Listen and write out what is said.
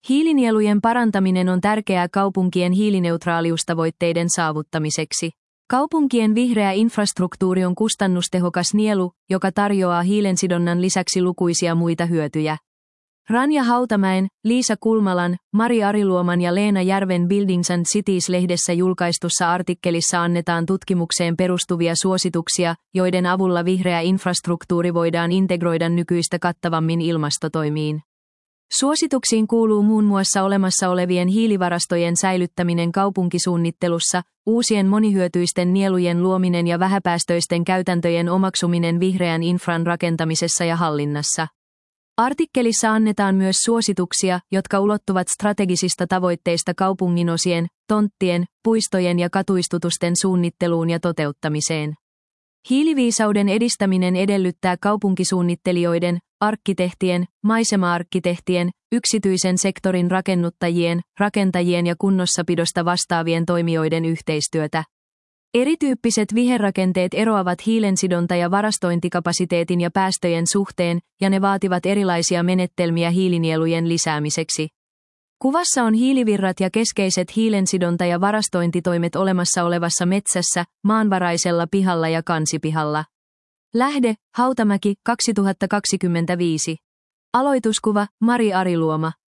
Hiilinielujen parantaminen on tärkeää kaupunkien hiilineutraaliustavoitteiden saavuttamiseksi. Kaupunkien vihreä infrastruktuuri on kustannustehokas nielu, joka tarjoaa hiilensidonnan lisäksi lukuisia muita hyötyjä. Ranja Hautamäen, Liisa Kulmalan, Mari Ariluoman ja Leena Järven Buildings and Cities-lehdessä julkaistussa artikkelissa annetaan tutkimukseen perustuvia suosituksia, joiden avulla vihreä infrastruktuuri voidaan integroida nykyistä kattavammin ilmastotoimiin. Suosituksiin kuuluu muun muassa olemassa olevien hiilivarastojen säilyttäminen kaupunkisuunnittelussa, uusien monihyötyisten nielujen luominen ja vähäpäästöisten käytäntöjen omaksuminen vihreän infran rakentamisessa ja hallinnassa. Artikkelissa annetaan myös suosituksia, jotka ulottuvat strategisista tavoitteista kaupunginosien, tonttien, puistojen ja katuistutusten suunnitteluun ja toteuttamiseen. Hiiliviisauden edistäminen edellyttää kaupunkisuunnittelijoiden, arkkitehtien, maisema-arkkitehtien, yksityisen sektorin rakennuttajien, rakentajien ja kunnossapidosta vastaavien toimijoiden yhteistyötä. Erityyppiset viherrakenteet eroavat hiilensidonta- ja varastointikapasiteetin ja päästöjen suhteen, ja ne vaativat erilaisia menetelmiä hiilinielujen lisäämiseksi. Kuvassa on hiilivirrat ja keskeiset hiilensidonta- ja varastointitoimet olemassa olevassa metsässä, maanvaraisella pihalla ja kansipihalla. Lähde, Hautamäki, 2025. Aloituskuva, Mari Ariluoma.